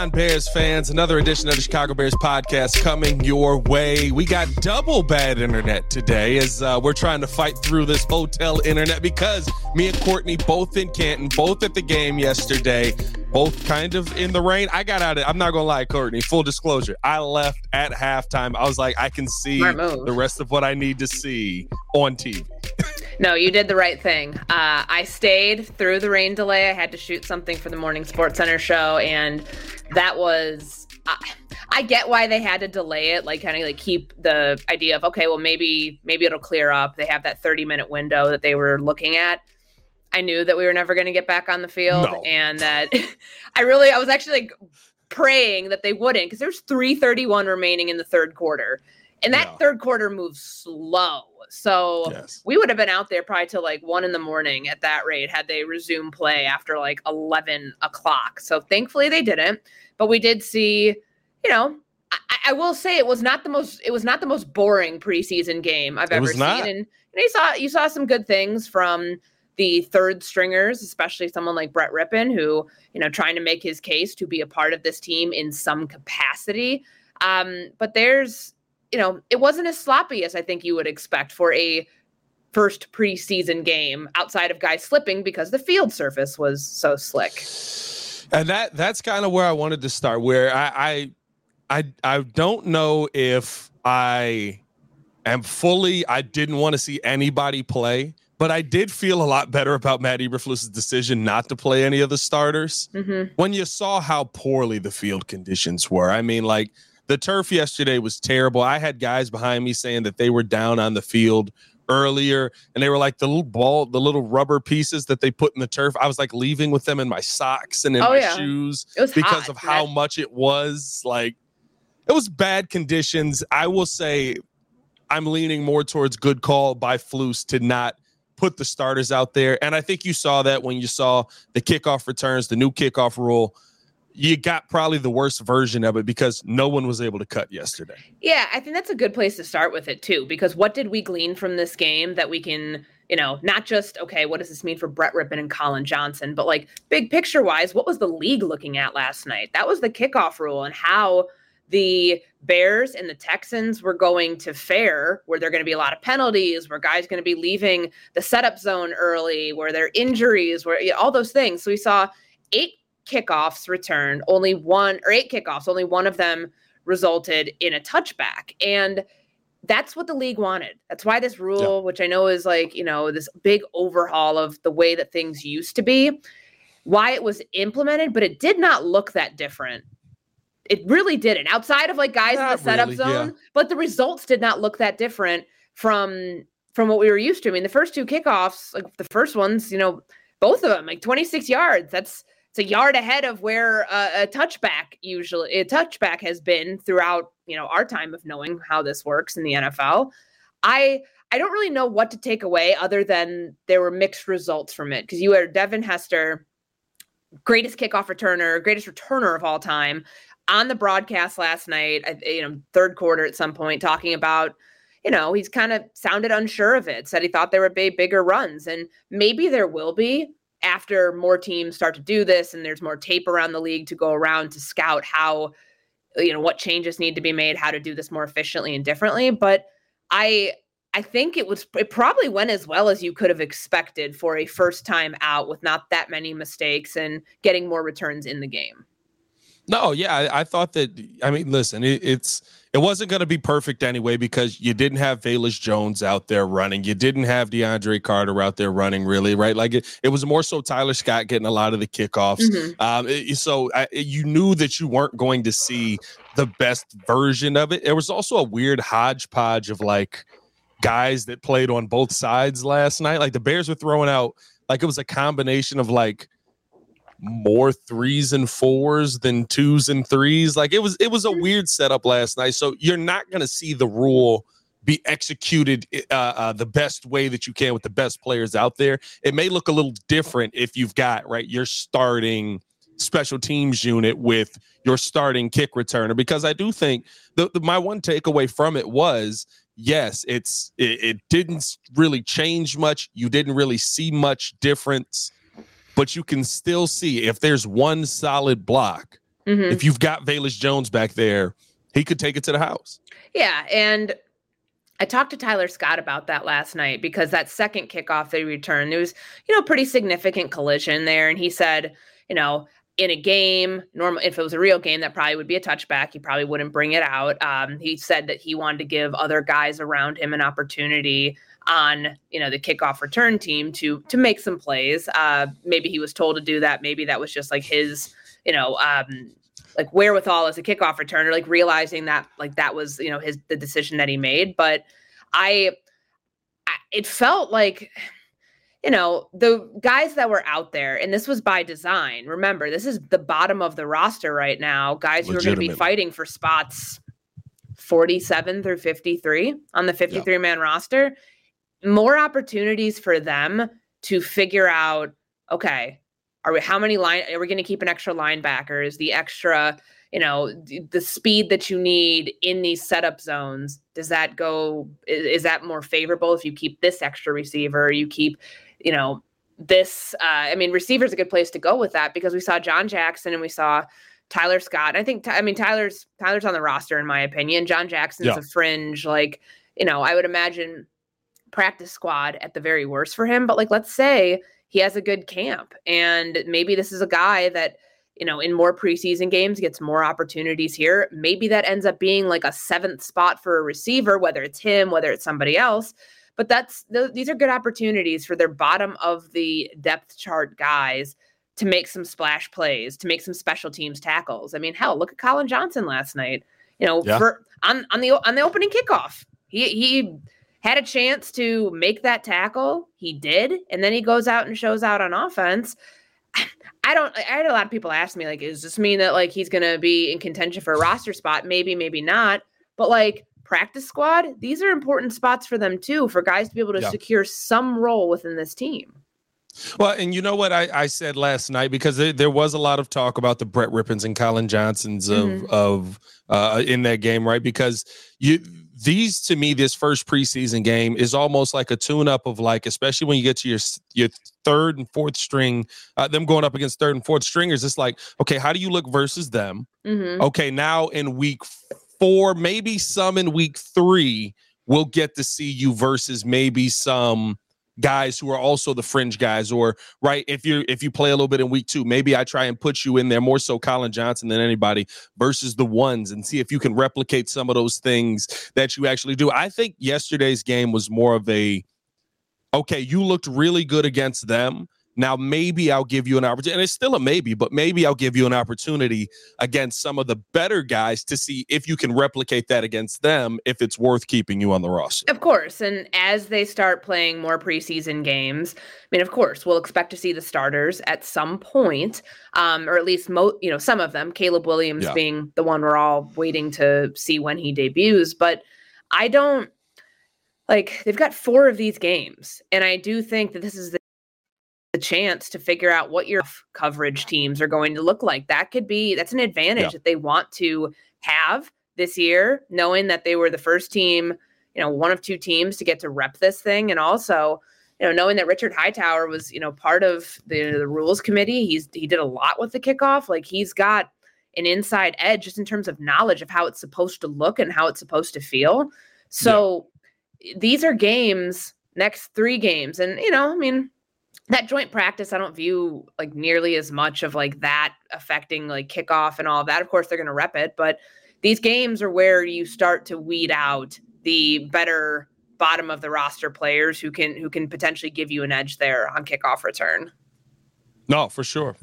on, Bears fans? Another edition of the Chicago Bears podcast coming your way. We got double bad internet today as we're trying to fight through this hotel internet because me and Courtney both in Canton, both at the game yesterday, both kind of in the rain. I got out of it. I'm not going to lie, Courtney, full disclosure. I left at halftime. I was like, I can see the rest of what I need to see on TV. No, you did the right thing. I stayed through the rain delay. I had to shoot something for the morning Sports Center show, and that was I get why they had to delay it, like kind of like keep the idea of, okay, well, maybe it'll clear up. They have that 30-minute window that they were looking at. I knew that we were never going to get back on the field, and that I was actually like praying that they wouldn't, because there's 3:31 remaining in the third quarter, and that third quarter moves slow. So we would have been out there probably till like 1 a.m. at that rate had they resumed play after like 11 o'clock. So thankfully they didn't, but we did see, I will say it was not the most boring preseason game I've ever seen. And you saw some good things from the third stringers, especially someone like Brett Rippon, who, trying to make his case to be a part of this team in some capacity. But there's, it wasn't as sloppy as I think you would expect for a first preseason game, outside of guys slipping because the field surface was so slick. And that's kind of where I wanted to start, where I don't know if I didn't want to see anybody play, but I did feel a lot better about Matt Eberflus's decision not to play any of the starters when you saw how poorly the field conditions were. I mean, like, the turf yesterday was terrible. I had guys behind me saying that they were down on the field earlier, and they were like the little rubber pieces that they put in the turf. I was like leaving with them in my socks and in my shoes because of how much it was. Like, it was bad conditions. I will say I'm leaning more towards good call by Flus to not put the starters out there. And I think you saw that when you saw the kickoff returns, the new kickoff rule. You got probably the worst version of it because no one was able to cut yesterday. Yeah, I think that's a good place to start with it too, because what did we glean from this game that we can, not just, okay, what does this mean for Brett Rippon and Colin Johnson, but like big picture wise, what was the league looking at last night? That was the kickoff rule and how the Bears and the Texans were going to fare, where there are going to be a lot of penalties, where guys are going to be leaving the setup zone early, where there are injuries, where all those things. So we saw 8 kickoffs returned, only one of them resulted in a touchback. And that's what the league wanted. That's why this rule, which I know is like, this big overhaul of the way that things used to be, why it was implemented, but it did not look that different. It really didn't, outside of like guys in the setup zone, but the results did not look that different from what we were used to. I mean, the first 2 kickoffs, like the first ones, both of them, like 26 yards, it's a yard ahead of where a touchback has been throughout, our time of knowing how this works in the NFL. I don't really know what to take away other than there were mixed results from it, because you had Devin Hester, greatest returner of all time, on the broadcast last night, third quarter at some point, talking about, he's kind of sounded unsure of it, said he thought there would be bigger runs, and maybe there will be after more teams start to do this and there's more tape around the league to go around to scout how, what changes need to be made, how to do this more efficiently and differently. But I think it probably went as well as you could have expected for a first time out with not that many mistakes and getting more returns in the game. No, yeah, I thought that. I mean, listen, it wasn't going to be perfect anyway because you didn't have Velus Jones out there running. You didn't have DeAndre Carter out there running, really, right? Like it was more so Tyler Scott getting a lot of the kickoffs. So you knew that you weren't going to see the best version of it. There was also a weird hodgepodge of like guys that played on both sides last night. Like the Bears were throwing out, like it was a combination of like more 3s and 4s than 2s and 3s. Like it was a weird setup last night. So you're not going to see the rule be executed the best way that you can with the best players out there. It may look a little different if you've got, right, your starting special teams unit with your starting kick returner, because I do think my one takeaway from it was, yes, it didn't really change much. You didn't really see much difference. But you can still see if there's one solid block, If you've got Velus Jones back there, he could take it to the house. Yeah, and I talked to Tyler Scott about that last night because that second kickoff they returned, there was, pretty significant collision there. And he said, in a game, normal, if it was a real game, that probably would be a touchback. He probably wouldn't bring it out. He said that he wanted to give other guys around him an opportunity on, the kickoff return team to make some plays. Maybe he was told to do that. Maybe that was just like his, like wherewithal as a kickoff returner, like realizing that like that was, the decision that he made. But it felt like, the guys that were out there, and this was by design. Remember, this is the bottom of the roster right now. Guys who are going to be fighting for spots 47 through 53 on the 53-man roster. More opportunities for them to figure out, okay, are we going to keep an extra linebackers, the extra, the speed that you need in these setup zones? Is that more favorable if you keep this extra receiver, you keep, this, receiver's a good place to go with that because we saw John Jackson and we saw Tyler Scott. Tyler's on the roster in my opinion. John Jackson's a fringe, I would imagine practice squad at the very worst for him. But let's say he has a good camp and maybe this is a guy that, in more preseason games gets more opportunities here. Maybe that ends up being like a 7th spot for a receiver, whether it's him, whether it's somebody else. But these are good opportunities for their bottom of the depth chart guys to make some splash plays, to make some special teams tackles. Hell, look at Colin Johnson last night. On the opening kickoff, he had a chance to make that tackle. He did, and then he goes out and shows out on offense. I had a lot of people ask me, does this mean that he's going to be in contention for a roster spot? Maybe, maybe not. But practice squad, these are important spots for them too, for guys to be able to secure some role within this team. Well, and you know what I said last night, because there was a lot of talk about the Brett Rippons and Colin Johnsons of in that game, right? Because to me, this first preseason game is almost like a tune-up of especially when you get to your third and fourth string, them going up against third and fourth stringers. It's like, okay, how do you look versus them? Okay, now in week 4, maybe some in week 3, we'll get to see you versus maybe some guys who are also the fringe guys, or right, if you play a little bit in week 2, maybe I try and put you in there more so Colin Johnson than anybody versus the ones and see if you can replicate some of those things that you actually do. I think yesterday's game was more of a, okay, you looked really good against them. Now maybe I'll give you an opportunity, and it's still a maybe, but maybe I'll give you an opportunity against some of the better guys to see if you can replicate that against them, if it's worth keeping you on the roster. Of course, and as they start playing more preseason games, of course, we'll expect to see the starters at some point, or at least some of them, Caleb Williams being the one we're all waiting to see when he debuts. But I don't, they've got 4 of these games, and I do think that this is the chance to figure out what your coverage teams are going to look like. That's an advantage that they want to have this year, knowing that they were the first team, one of 2 teams to get to rep this thing. And also, knowing that Richard Hightower was, part of the rules committee. He did a lot with the kickoff. He's got an inside edge just in terms of knowledge of how it's supposed to look and how it's supposed to feel. So these are games, next 3 games. And, that joint practice, I don't view nearly as much of that affecting kickoff and all of that. Of course, they're going to rep it, but these games are where you start to weed out the better bottom of the roster players who can potentially give you an edge there on kickoff return. No, for sure.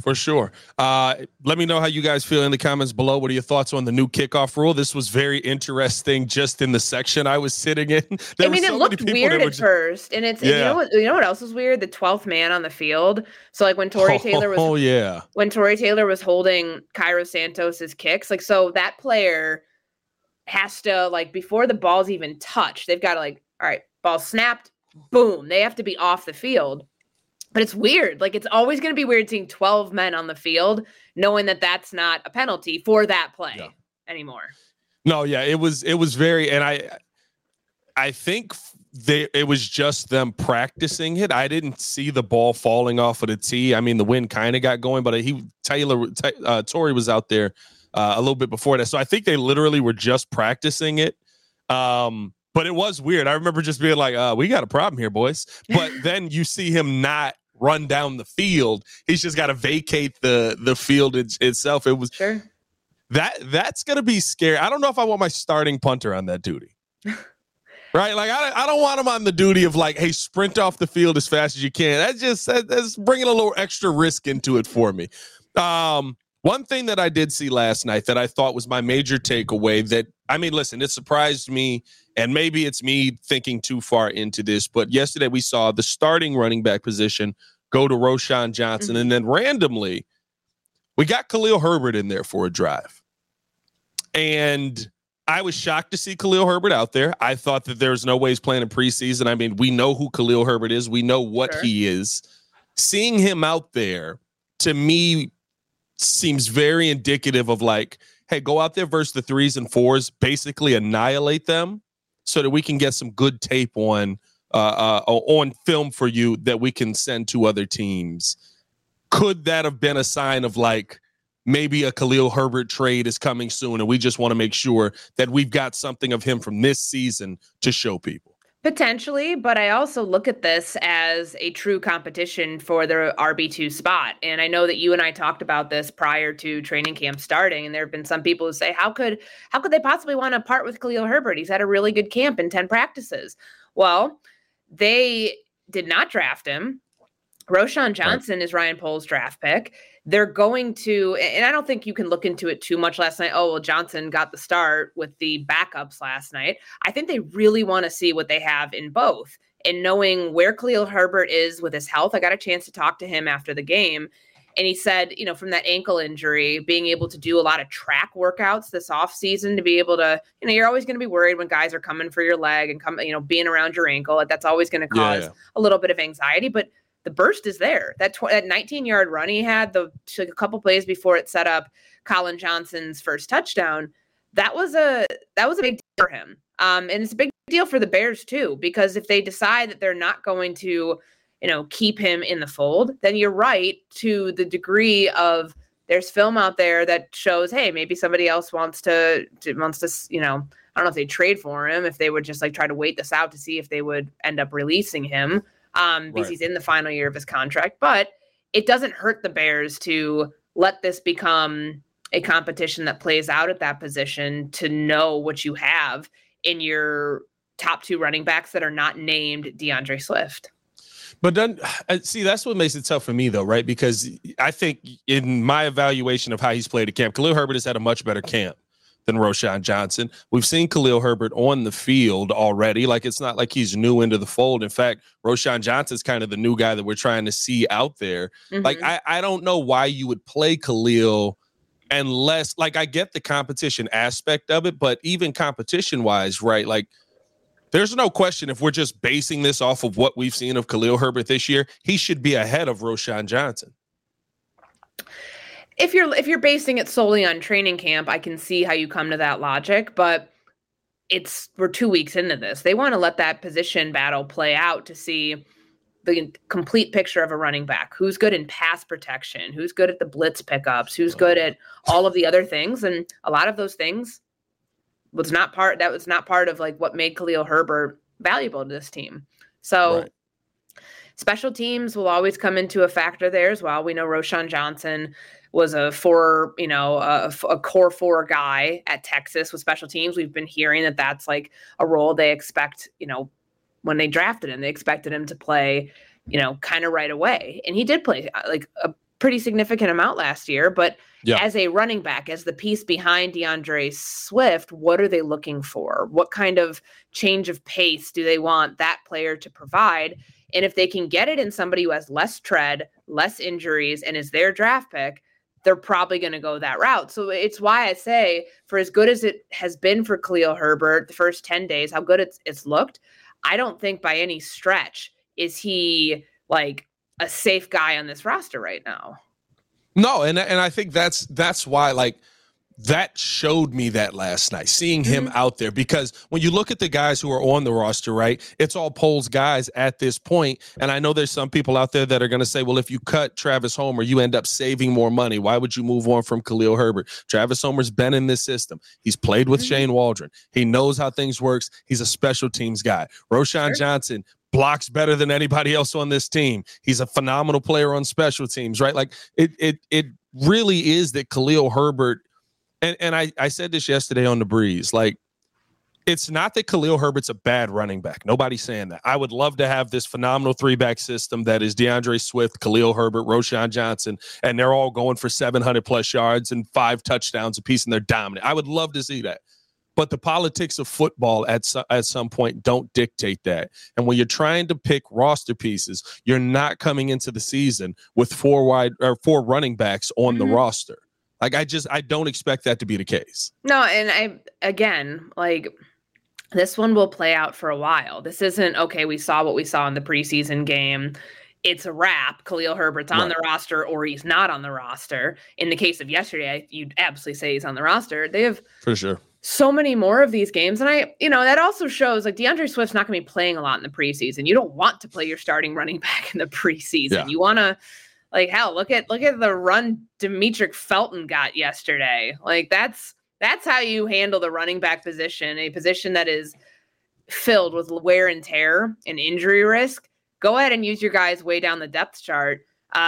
Let me know how you guys feel in the comments below. What are your thoughts on the new kickoff rule? This was very interesting just in the section I was sitting in. It looked weird at first. And it's, and you know what else was weird? The 12th man on the field. So when Torrey Taylor was when Torrey Taylor was holding Cairo Santos's kicks, so that player has to before the ball's even touched, they've got to all right, ball snapped, boom. They have to be off the field. But it's weird. It's always going to be weird seeing 12 men on the field, knowing that that's not a penalty for that play anymore. No, it was very, and I think it was just them practicing it. I didn't see the ball falling off of the tee. I mean, the wind kind of got going, but Torrey was out there a little bit before that. So I think they literally were just practicing it. But it was weird. I remember just being like, we got a problem here, boys. But then you see him not run down the field. He's just got to vacate the field itself. It was sure. That's going to be scary. I don't know if I want my starting punter on that duty. Right? Like, I don't want him on the duty of like, hey, sprint off the field as fast as you can. That's bringing a little extra risk into it for me. One thing that I did see last night that I thought was my major takeaway listen, it surprised me, and maybe it's me thinking too far into this, but yesterday we saw the starting running back position go to Roschon Johnson, and then randomly we got Khalil Herbert in there for a drive. And I was shocked to see Khalil Herbert out there. I thought that there's no way he's playing in preseason. I mean, we know who Khalil Herbert is. We know what he is. Seeing him out there, to me, seems very indicative of like, hey, go out there versus the 3s and 4s, basically annihilate them so that we can get some good tape on film for you that we can send to other teams. Could that have been a sign of like, maybe a Khalil Herbert trade is coming soon, and we just want to make sure that we've got something of him from this season to show people? Potentially, but I also look at this as a true competition for the RB2 spot. And I know that you and I talked about this prior to training camp starting, and there have been some people who say, how could they possibly want to part with Khalil Herbert? He's had a really good camp in 10 practices. Well, they did not draft him. Roschon Johnson is Ryan Poles' draft pick. They're going to, and I don't think you can look into it too much last night. Oh, well, Johnson got the start with the backups last night. I think they really want to see what they have in both. And knowing where Khalil Herbert is with his health, I got a chance to talk to him after the game. And he said, from that ankle injury, being able to do a lot of track workouts this offseason to be able to, you're always going to be worried when guys are coming for your leg and being around your ankle. That's always going to cause a little bit of anxiety. But the burst is there. That 19-yard run he had, a couple plays before it set up Colin Johnson's first touchdown, that was a big deal for him. And it's a big deal for the Bears too, because if they decide that they're not going to, keep him in the fold, then you're right to the degree of there's film out there that shows, hey, maybe somebody else wants to, I don't know if they trade for him, if they would just like try to wait this out to see if they would end up releasing him. Because he's in the final year of his contract. But it doesn't hurt the Bears to let this become a competition that plays out at that position, to know what you have in your top 2 running backs that are not named DeAndre Swift. But then, see, that's what makes it tough for me, though, right? Because I think in my evaluation of how he's played at camp, Khalil Herbert has had a much better camp than Roschon Johnson. We've seen Khalil Herbert on the field already. Like, it's not like he's new into the fold. In fact, Roschon Johnson's kind of the new guy that we're trying to see out there. Mm-hmm. Like, I don't know why you would play Khalil unless, like, I get the competition aspect of it, but even competition-wise, right, like, there's no question if we're just basing this off of what we've seen of Khalil Herbert this year, he should be ahead of Roschon Johnson. If you're basing it solely on training camp, I can see how you come to that logic, but we're 2 weeks into this. They want to let that position battle play out to see the complete picture of a running back. Who's good in pass protection? Who's good at the blitz pickups? Who's good at all of the other things? And a lot of those things was not part of like what made Khalil Herbert valuable to this team. So special teams will always come into a factor there as well. We know Roschon Johnson was a core 4 guy at Texas with special teams. We've been hearing that that's like a role they expect, when they drafted him, they expected him to play, kind of right away. And he did play like a pretty significant amount last year, but as a running back, as the piece behind DeAndre Swift, what are they looking for? What kind of change of pace do they want that player to provide? And if they can get it in somebody who has less tread, less injuries, and is their draft pick, they're probably going to go that route. So it's why I say, for as good as it has been for Khalil Herbert, the first 10 days, how good it's looked, I don't think by any stretch is he like a safe guy on this roster right now. No, and I think that's why, like, that showed me that last night, seeing him out there, because when you look at the guys who are on the roster, right, it's all Poles guys at this point. And I know there's some people out there that are going to say, well, if you cut Travis Homer, you end up saving more money. Why would you move on from Khalil Herbert? Travis Homer's been in this system. He's played with Shane Waldron. He knows how things works. He's a special teams guy. Roschon Johnson blocks better than anybody else on this team. He's a phenomenal player on special teams, right? Like it really is that Khalil Herbert. And I said this yesterday on The Breeze, like, it's not that Khalil Herbert's a bad running back. Nobody's saying that. I would love to have this phenomenal 3-back system that is DeAndre Swift, Khalil Herbert, Roschon Johnson, and they're all going for 700-plus yards and 5 touchdowns apiece, and they're dominant. I would love to see that. But the politics of football at some point don't dictate that. And when you're trying to pick roster pieces, you're not coming into the season with 4 running backs on the roster. Like, I don't expect that to be the case. No, and this one will play out for a while. This isn't, okay, we saw what we saw in the preseason game. It's a wrap. Khalil Herbert's on the roster or he's not on the roster. In the case of yesterday, you'd absolutely say he's on the roster. They have for sure so many more of these games. And that also shows, like, DeAndre Swift's not going to be playing a lot in the preseason. You don't want to play your starting running back in the preseason. Yeah. You want to, like, hell, look at the run Demetric Felton got yesterday. Like, that's how you handle the running back position, a position that is filled with wear and tear and injury risk. Go ahead and use your guys way down the depth chart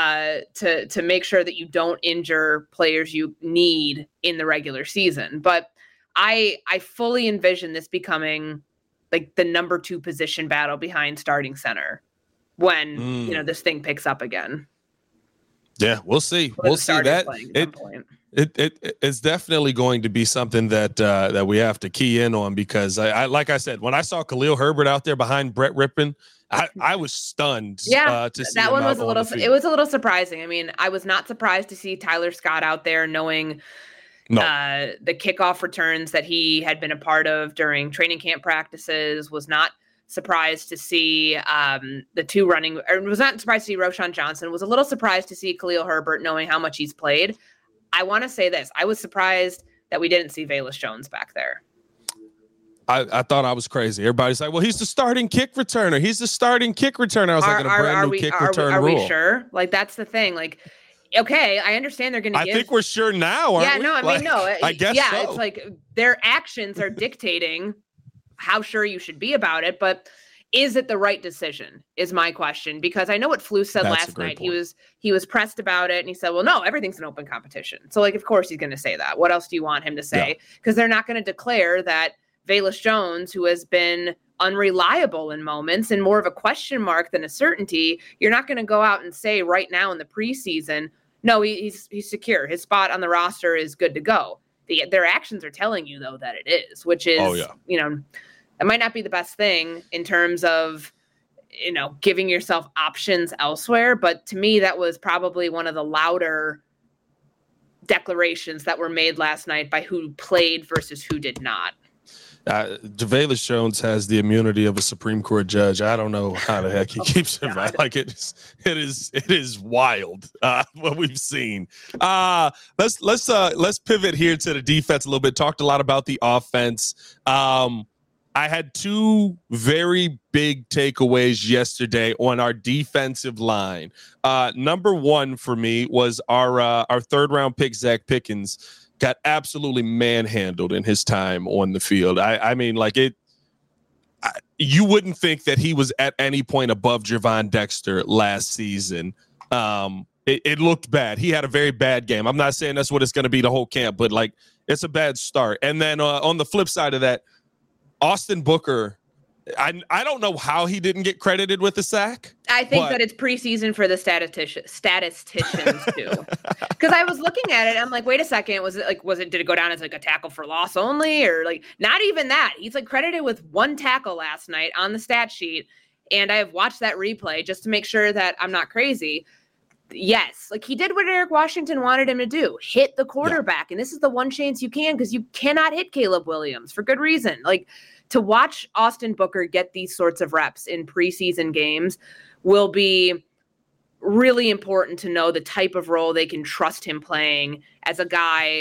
to make sure that you don't injure players you need in the regular season. But I fully envision this becoming like the number 2 position battle behind starting center when this thing picks up again. Yeah, we'll see. We'll see that. It's definitely going to be something that we have to key in on, because I like I said, when I saw Khalil Herbert out there behind Brett Rippon, I was stunned. Yeah, to see that one was it was a little surprising. I mean, I was not surprised to see Tyler Scott out there, knowing the kickoff returns that he had been a part of during training camp practices. Was not surprised to see the 2 running, or was not surprised to see Roschon Johnson. Was a little surprised to see Khalil Herbert, knowing how much he's played. I want to say this. I was surprised that we didn't see Velus Jones back there. I thought I was crazy. Everybody's like, well, he's the starting kick returner. He's the starting kick returner. I was like, a brand new kick return rule. Are we sure? Like, that's the thing. Like, okay, I understand they're going to give. I think we're sure now, aren't we? No, I mean, no. I guess so. It's like their actions are dictating how sure you should be about it. But is it the right decision is my question, because I know what Flus said last night. Point. He was pressed about it, and he said, well, no, everything's an open competition. So, like, of course he's going to say that. What else do you want him to say? Because they're not going to declare that Velus Jones, who has been unreliable in moments and more of a question mark than a certainty, you're not going to go out and say right now in the preseason, no, he's secure. His spot on the roster is good to go. Their actions are telling you, though, that it is, which is, it might not be the best thing in terms of, giving yourself options elsewhere. But to me, that was probably one of the louder declarations that were made last night by who played versus who did not. Velus Jones has the immunity of a Supreme Court judge. I don't know how the heck he keeps it right. Like, it is wild what we've seen. Let's pivot here to the defense a little bit. Talked a lot about the offense. I had 2 very big takeaways yesterday on our defensive line. Number 1 for me was our 3rd-round pick, Zach Pickens, got absolutely manhandled in his time on the field. I mean, like, you wouldn't think that he was at any point above Javon Dexter last season. It looked bad. He had a very bad game. I'm not saying that's what it's going to be the whole camp, but, like, it's a bad start. And then on the flip side of that, Austin Booker, I don't know how he didn't get credited with the sack. I think that it's preseason for the statisticians too. Because I was looking at it, I'm like, wait a second, did it go down as like a tackle for loss only, or like not even that? He's like credited with 1 tackle last night on the stat sheet, and I have watched that replay just to make sure that I'm not crazy. Yes, like he did what Eric Washington wanted him to do, hit the quarterback. And this is the one chance you can, because you cannot hit Caleb Williams for good reason. Like, to watch Austin Booker get these sorts of reps in preseason games will be really important to know the type of role they can trust him playing as a guy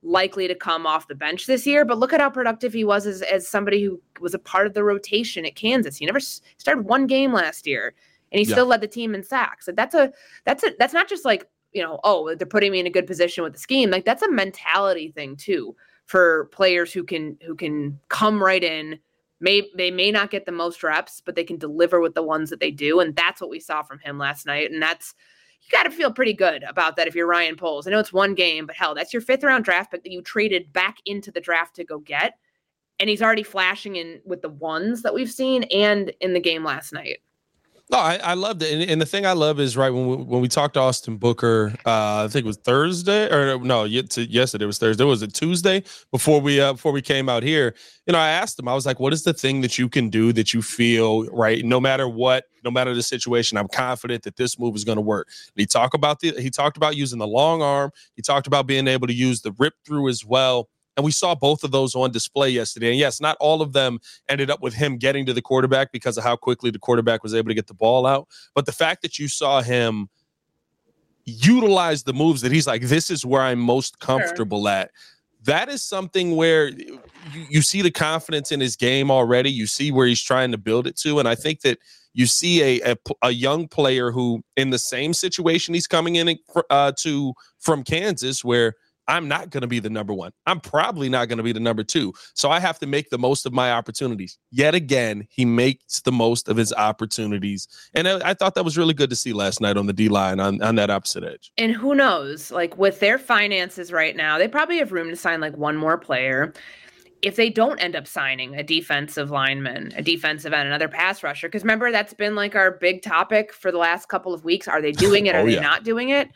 likely to come off the bench this year. But look at how productive he was as somebody who was a part of the rotation at Kansas. He never started one game last year, and he still led the team in sacks. And that's not just like, oh, they're putting me in a good position with the scheme. Like, that's a mentality thing too for players who can come right in. They may not get the most reps, but they can deliver with the ones that they do. And that's what we saw from him last night. And you got to feel pretty good about that if you're Ryan Poles. I know it's one game, but hell, that's your 5th round draft pick that you traded back into the draft to go get. And he's already flashing in with the ones that we've seen and in the game last night. No, I loved it. And the thing I love is, right, when we talked to Austin Booker, I think it was Thursday, or no, yesterday was Thursday. Was it Tuesday before we came out here? I asked him, I was like, what is the thing that you can do that you feel, right, no matter the situation, I'm confident that this move is going to work. And he talked about using the long arm. He talked about being able to use the rip through as well. And we saw both of those on display yesterday. And yes, not all of them ended up with him getting to the quarterback because of how quickly the quarterback was able to get the ball out. But the fact that you saw him utilize the moves that he's like, this is where I'm most comfortable at. That is something where you see the confidence in his game already. You see where he's trying to build it to. And I think that you see a young player who, in the same situation he's coming in from Kansas, where I'm not going to be the number 1. I'm probably not going to be the number 2. So I have to make the most of my opportunities. Yet again, he makes the most of his opportunities. And I thought that was really good to see last night on the D-line on that opposite edge. And who knows, like with their finances right now, they probably have room to sign like one more player. If they don't end up signing a defensive lineman, a defensive end, another pass rusher, because remember, that's been like our big topic for the last couple of weeks. Are they doing it? Are they not doing it?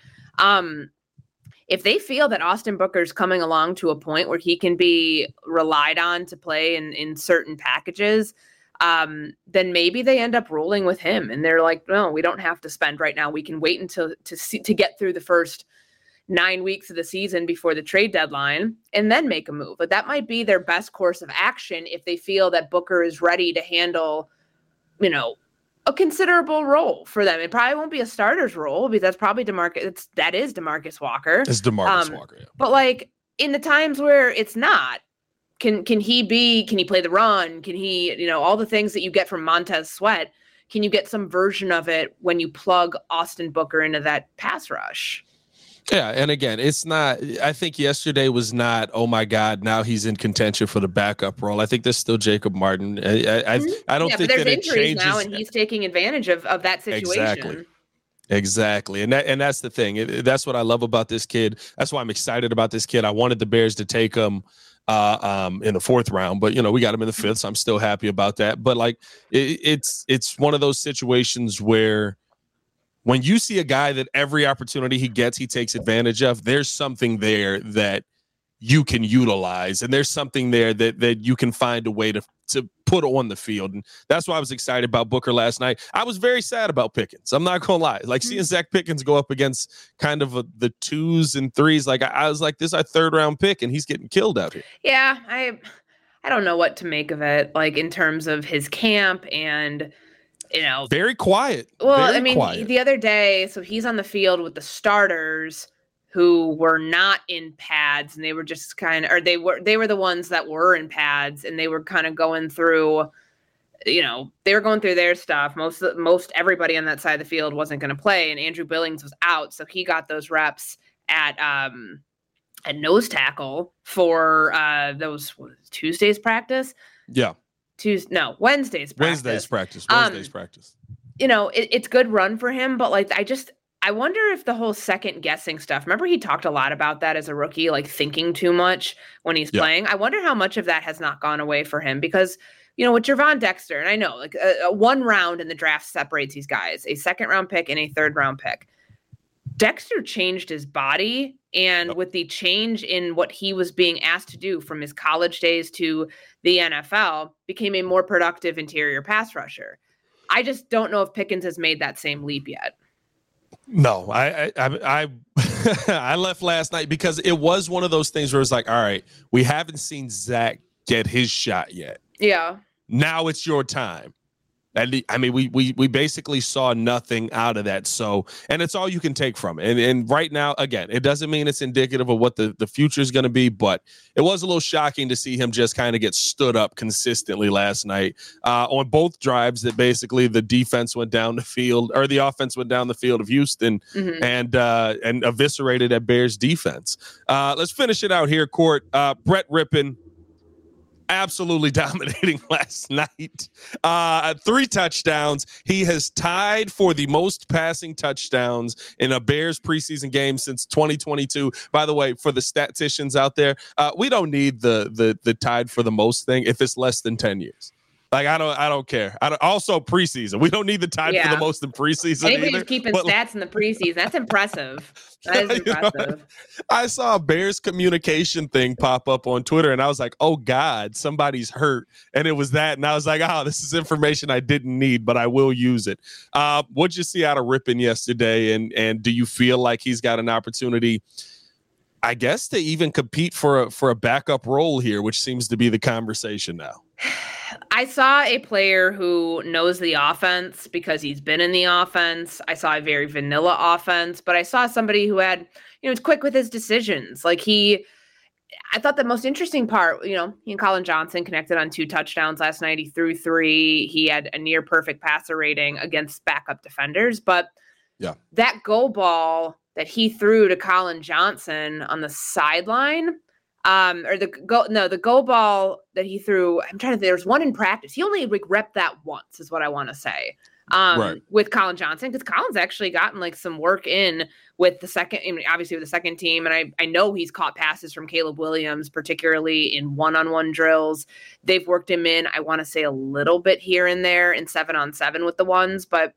If they feel that Austin Booker's coming along to a point where he can be relied on to play in certain packages, then maybe they end up rolling with him. And they're like, no, we don't have to spend right now. We can wait until to get through the first 9 weeks of the season before the trade deadline and then make a move. But that might be their best course of action if they feel that Booker is ready to handle, a considerable role for them. It probably won't be a starter's role because that's probably DeMarcus Walker. It's DeMarcus Walker, yeah. But like in the times where it's not, can he play the run? Can he, all the things that you get from Montez Sweat, can you get some version of it when you plug Austin Booker into that pass rush? Yeah, and again, it's not. I think yesterday was not, oh my God, now he's in contention for the backup role. I think there's still Jacob Martin. I don't think that it changes now, and he's taking advantage of that situation. Exactly, and that's the thing. That's what I love about this kid. That's why I'm excited about this kid. I wanted the Bears to take him in the 4th round, but we got him in the 5th, so I'm still happy about that. But like, it's one of those situations where, when you see a guy that every opportunity he gets, he takes advantage of, there's something there that you can utilize. And there's something there that you can find a way to put on the field. And that's why I was excited about Booker last night. I was very sad about Pickens. I'm not going to lie. Like seeing Zach Pickens go up against kind of the 2s and 3s. Like I was like, this is our 3rd round pick and he's getting killed out here. Yeah. I don't know what to make of it. Like in terms of his camp and, very quiet. Well, quiet. The other day, so he's on the field with the starters who were not in pads, and they were just they were the ones that were in pads, and they were kind of going through, they were going through their stuff. Most everybody on that side of the field wasn't going to play, and Andrew Billings was out, so he got those reps at nose tackle for those Tuesday's practice. Yeah. Wednesday's practice. Wednesday's practice. It's good run for him, but like I wonder if the whole second guessing stuff. Remember, he talked a lot about that as a rookie, like thinking too much when he's playing. I wonder how much of that has not gone away for him because with Gervon Dexter, and I know like a 1 round in the draft separates these guys, a 2nd round pick and a 3rd round pick. Dexter changed his body, and with the change in what he was being asked to do from his college days to the NFL, became a more productive interior pass rusher. I just don't know if Pickens has made that same leap yet. No, I I left last night because it was one of those things where it's like, all right, we haven't seen Zach get his shot yet. Yeah. Now it's your time. And I mean, we basically saw nothing out of that. So, and it's all you can take from it. And right now, again, it doesn't mean it's indicative of what the future is going to be, but it was a little shocking to see him just kind of get stood up consistently last night on both drives. That basically the defense went down the field, or the offense went down the field of Houston, and eviscerated that Bears defense. Let's finish it out here, Court. Brett Rypien, absolutely dominating last night. 3 touchdowns. He has tied for the most passing touchdowns in a Bears preseason game since 2022. By the way, for the statisticians out there, we don't need the tied for the most thing if it's less than 10 years. Like, I don't care. Also preseason. We don't need the tied for the most in preseason. Anybody who's keeping stats in the preseason, that's impressive. That is impressive. I saw a Bears communication thing pop up on Twitter, and I was like, oh God, somebody's hurt. And it was that. And I was like, oh, this is information I didn't need, but I will use it. What'd you see out of Rypien yesterday? And do you feel like he's got an opportunity, I guess, to even compete for a backup role here, which seems to be the conversation now? I saw a player who knows the offense because he's been in the offense. I saw a very vanilla offense, but I saw somebody who had, was quick with his decisions. Like I thought the most interesting part, he and Colin Johnson connected on 2 touchdowns last night. He threw 3. He had a near perfect passer rating against backup defenders, but that go ball that he threw to Colin Johnson on the sideline, the go ball that he threw, I'm trying to think, there was one in practice. He only repped that once is what I want to say. With Colin Johnson, because Colin's actually gotten some work in with the second, obviously with the second team. And I know he's caught passes from Caleb Williams, particularly in one-on-one drills. They've worked him in, I want to say, a little bit here and there in 7-on-7 with the ones, but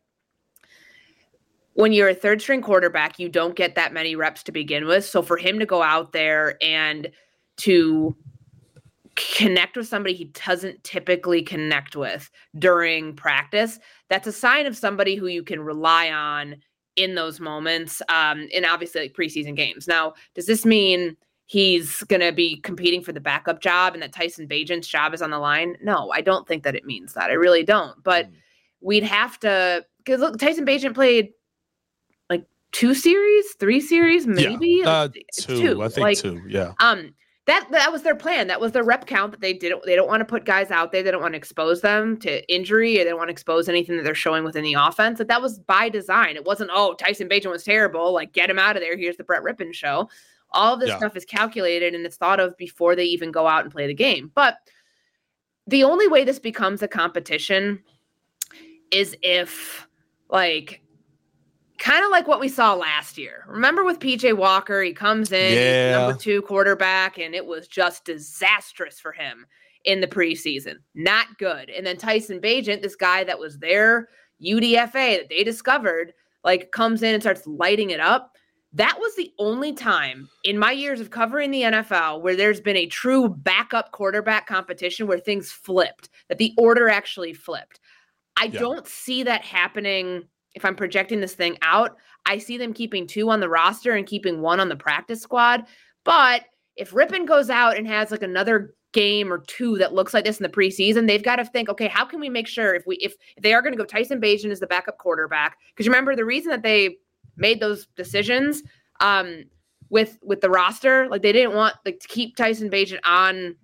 when you're a third string quarterback, you don't get that many reps to begin with. So for him to go out there and to connect with somebody he doesn't typically connect with during practice, that's a sign of somebody who you can rely on in those moments, and obviously preseason games. Now, does this mean he's going to be competing for the backup job and that Tyson Bagent's job is on the line? No, I don't think that it means that. I really don't. But we'd have to, because look, Tyson Bagent played 3 series, maybe 2. I think 2. Yeah. That was their plan. That was their rep count that they don't want to put guys out there. They don't want to expose them to injury, or they don't want to expose anything that they're showing within the offense. That was by design. It wasn't, Tyson Bagent was terrible, get him out of there. Here's the Brett Rypien show. All of this stuff is calculated and it's thought of before they even go out and play the game. But the only way this becomes a competition is if kind of like what we saw last year. Remember with PJ Walker, he comes in, number 2 quarterback, and it was just disastrous for him in the preseason. Not good. And then Tyson Bagent, this guy that was their UDFA that they discovered, comes in and starts lighting it up. That was the only time in my years of covering the NFL where there's been a true backup quarterback competition where things flipped, that the order actually flipped. I don't see that happening. If I'm projecting this thing out, I see them keeping 2 on the roster and keeping 1 on the practice squad. But if Rypien goes out and has another game or 2 that looks like this in the preseason, they've got to think, okay, how can we make sure if they are going to go Tyson Bagent as the backup quarterback? Because remember, the reason that they made those decisions with the roster, they didn't want to keep Tyson Bagent on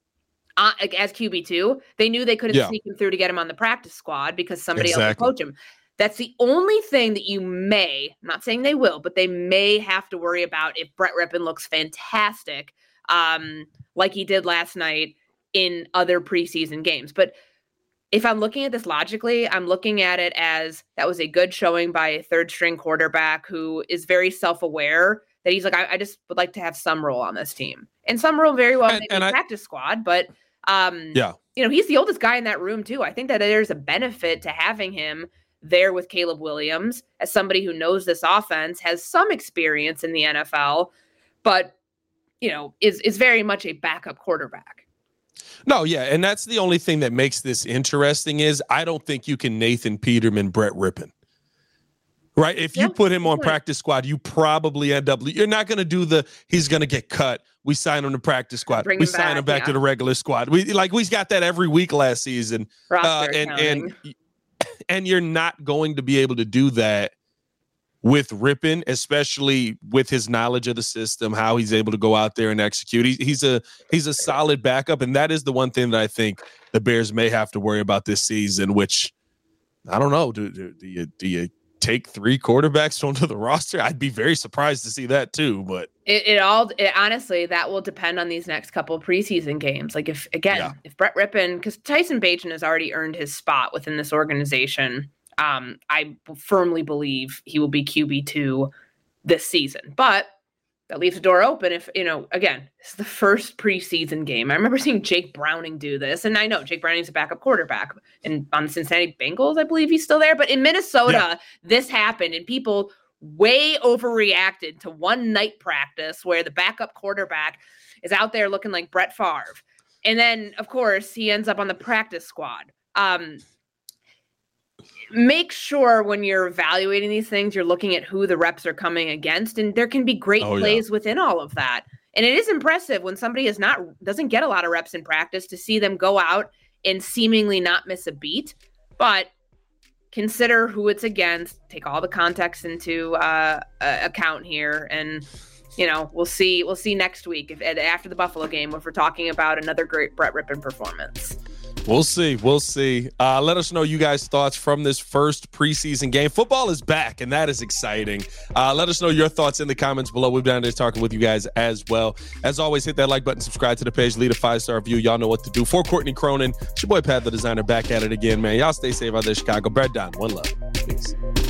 as QB2. They knew they couldn't sneak him through to get him on the practice squad because somebody else would coach him. That's the only thing that you may, I'm not saying they will, but they may have to worry about if Brett Rypien looks fantastic like he did last night in other preseason games. But if I'm looking at this logically, I'm looking at it as that was a good showing by a third string quarterback who is very self-aware that he's I just would like to have some role on this team. And some role very well maybe practice squad, but he's the oldest guy in that room too. I think that there's a benefit to having him there with Caleb Williams as somebody who knows this offense, has some experience in the NFL, but, is very much a backup quarterback. No, yeah, and that's the only thing that makes this interesting is I don't think you can Nathan Peterman Brett Rypien. Right? If you put him on practice squad, you probably end up – you're not going to do he's going to get cut. We sign him to practice squad. We sign him back to the regular squad. We've got that every week last season. And And you're not going to be able to do that with Rypien, especially with his knowledge of the system, how he's able to go out there and execute. He's a solid backup, and that is the one thing that I think the Bears may have to worry about this season, which I don't know. Do you take 3 quarterbacks onto the roster? I'd be very surprised to see that too, but it honestly, that will depend on these next couple of preseason games. Like if Brett Rypien, because Tyson Bagent has already earned his spot within this organization, I firmly believe he will be QB2 this season. But that leaves the door open if, again, it's the first preseason game. I remember seeing Jake Browning do this, and I know Jake Browning's a backup quarterback. And on the Cincinnati Bengals, I believe he's still there. But in Minnesota, this happened, and people way overreacted to one night practice where the backup quarterback is out there looking like Brett Favre. And then, of course, he ends up on the practice squad. Make sure when you're evaluating these things, you're looking at who the reps are coming against, and there can be great plays within all of that. And it is impressive when somebody doesn't get a lot of reps in practice to see them go out and seemingly not miss a beat. But consider who it's against, take all the context into account here, and we'll see next week after the Buffalo game if we're talking about another great Brett Rypien performance. We'll see. Let us know you guys' thoughts from this first preseason game. Football is back, and that is exciting. Let us know your thoughts in the comments below. We've been down there talking with you guys as well. As always, hit that like button, subscribe to the page, leave a 5-star review. Y'all know what to do. For Courtney Cronin, it's your boy Pat the Designer back at it again, man. Y'all stay safe out there, Chicago. Bread down. One love. Peace.